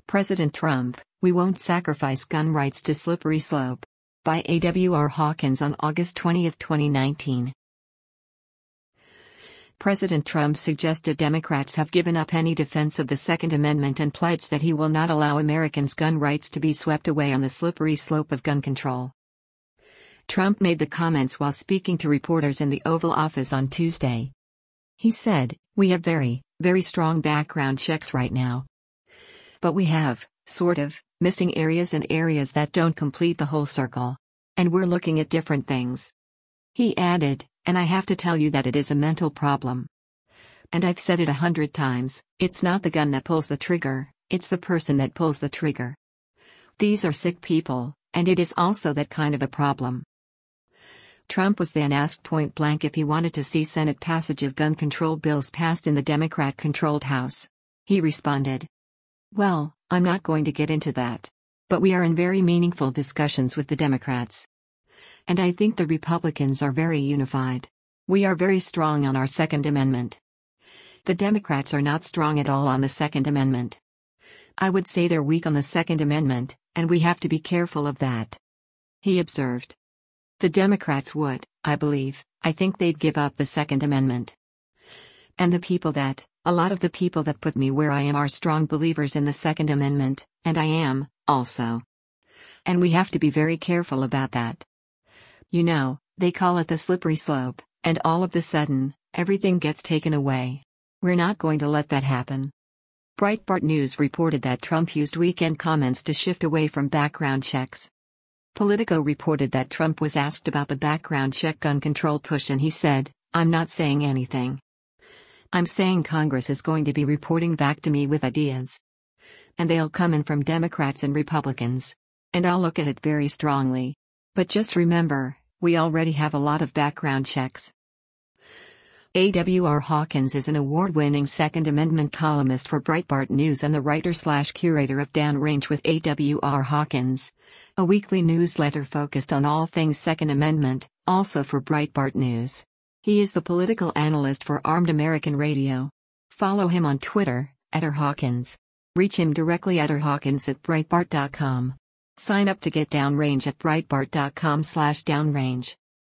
President Trump, we won't sacrifice gun rights to slippery slope. By A.W.R. Hawkins on August 20, 2019. President Trump suggested Democrats have given up any defense of the Second Amendment and pledged that he will not allow Americans' gun rights to be swept away on the slippery slope of gun control. Trump made the comments while speaking to reporters in the Oval Office on Tuesday. He said, "We have very, very strong background checks right now. But we have, sort of, missing areas and areas that don't complete the whole circle. And we're looking at different things." He added, "And I have to tell you that it is a mental problem. And I've said it 100 times, it's not the gun that pulls the trigger, it's the person that pulls the trigger. These are sick people, and it is also that kind of a problem." Trump was then asked point blank if he wanted to see Senate passage of gun control bills passed in the Democrat-controlled House. He responded, "Well, I'm not going to get into that. But we are in very meaningful discussions with the Democrats. And I think the Republicans are very unified. We are very strong on our Second Amendment. The Democrats are not strong at all on the Second Amendment. I would say they're weak on the Second Amendment, and we have to be careful of that." He observed. "The Democrats would, I think they'd give up the Second Amendment. And a lot of the people that put me where I am are strong believers in the Second Amendment, and I am, also. And we have to be very careful about that. You know, they call it the slippery slope, and all of a sudden, everything gets taken away. We're not going to let that happen." Breitbart News reported that Trump used weekend comments to shift away from background checks. Politico reported that Trump was asked about the background check gun control push and he said, "I'm not saying anything. I'm saying Congress is going to be reporting back to me with ideas. And they'll come in from Democrats and Republicans. And I'll look at it very strongly. But just remember, we already have a lot of background checks." A.W.R. Hawkins is an award-winning Second Amendment columnist for Breitbart News and the writer/curator of Downrange with A.W.R. Hawkins, a weekly newsletter focused on all things Second Amendment, also for Breitbart News. He is the political analyst for Armed American Radio. Follow him on Twitter, @rhawkins. Reach him directly at rhawkins@breitbart.com. Sign up to get Downrange at breitbart.com/downrange.